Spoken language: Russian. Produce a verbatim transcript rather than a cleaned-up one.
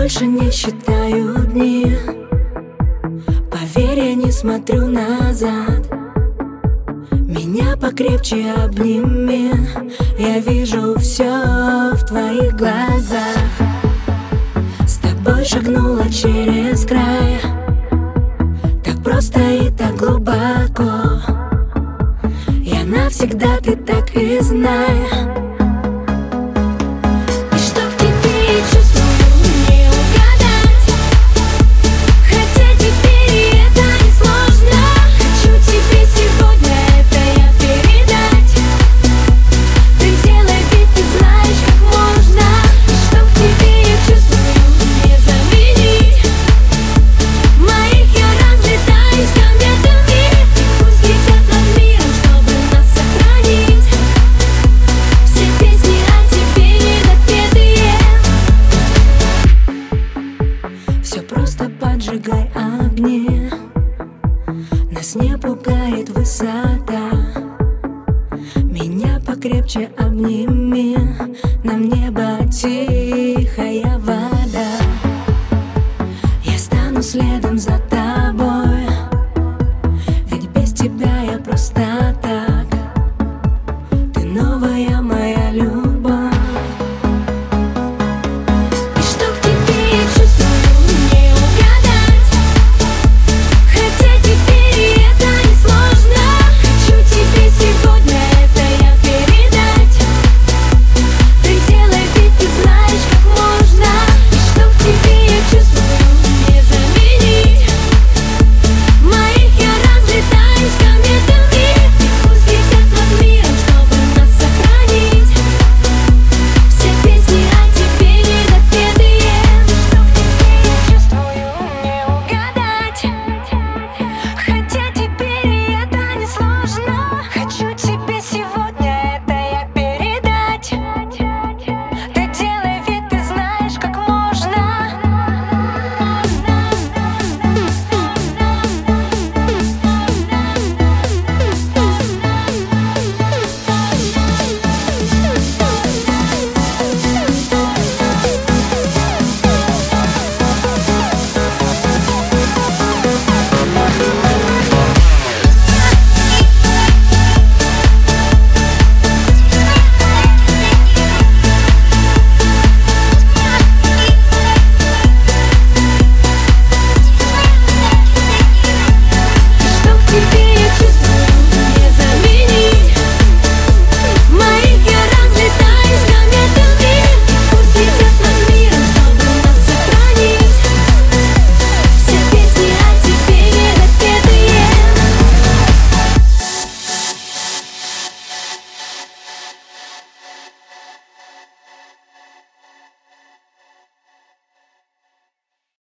больше не считаю дни. Поверь, я не смотрю назад. Меня покрепче обними. Я вижу все в твоих глазах. С тобой шагнула через край. Так просто и так глубоко. Я навсегда, ты так и знай. Поджигай огни. Нас не пугает высота. Меня покрепче обними. Нам небо тихая вода. Я стану следом за тобой.